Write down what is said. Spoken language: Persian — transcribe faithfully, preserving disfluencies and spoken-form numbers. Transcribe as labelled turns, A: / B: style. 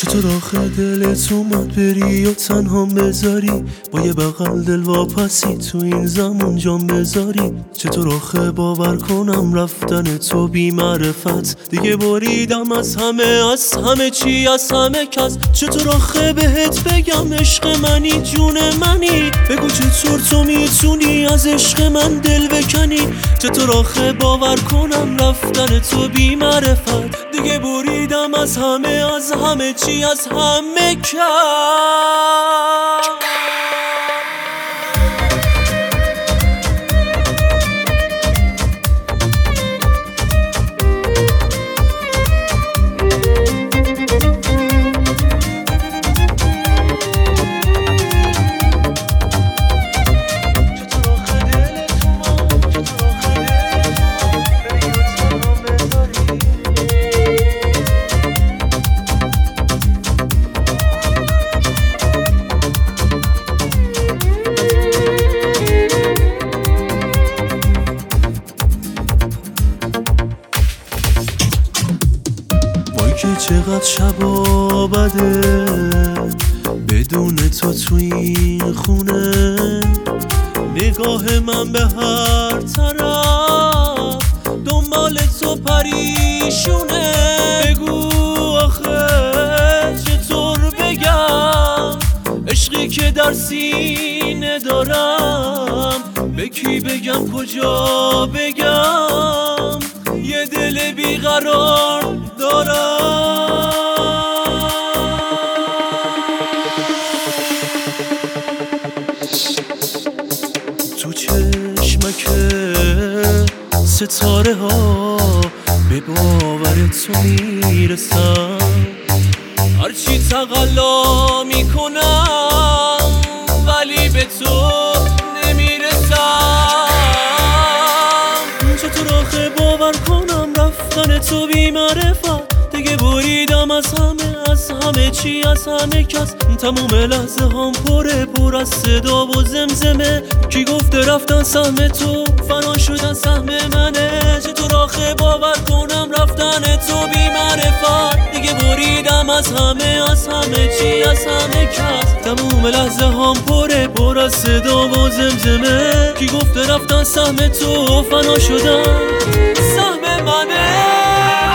A: چطور آخه دلت اومد بری و تنها بذاری، با یه بغل دل واپسی تو این زمان جام بذاری. چطور آخه باور کنم رفتن تو بی معرفت، دیگه بریدم از همه از همه چی از همه کس. چطور آخه بهت بگم عشق منی جون منی، بگو چطور تو میتونی از عشق من دل بکنی. چطور آخه باور کنم رفتن تو بی معرفت، دیگه بریدم از همه از همه چی از همه کس. که چقدر شبا بده بدون تو تو این خونه، نگاه من به هر طرف دنبال تو پریشونه. بگو آخه چطور بگم عشقی که در سینه دارم، به کی بگم کجا بگم یه دل بیقرار دارم. تو چشمک ستاره ها به باور تو میرسم، هرچی تقلا میکنم ولی به تو نمیرسم. چطور آخه باور کنم رفتن تو بی معرفت، دیگه بریدم از همه از همه چی از همه کس. تموم لحظه هم پره پر از صدا و زمزمه، کی گفته رفتن سهم تو فنا شدن سهم منه. چطور آخه باور کنم رفتن تو بی معرفت، دیگه بریدم از همه از همه چی از همه کس. تموم لحظه هم پره پر از صدا و زمزمه، کی گفته رفتن سهم تو فنا شدن سهم منه.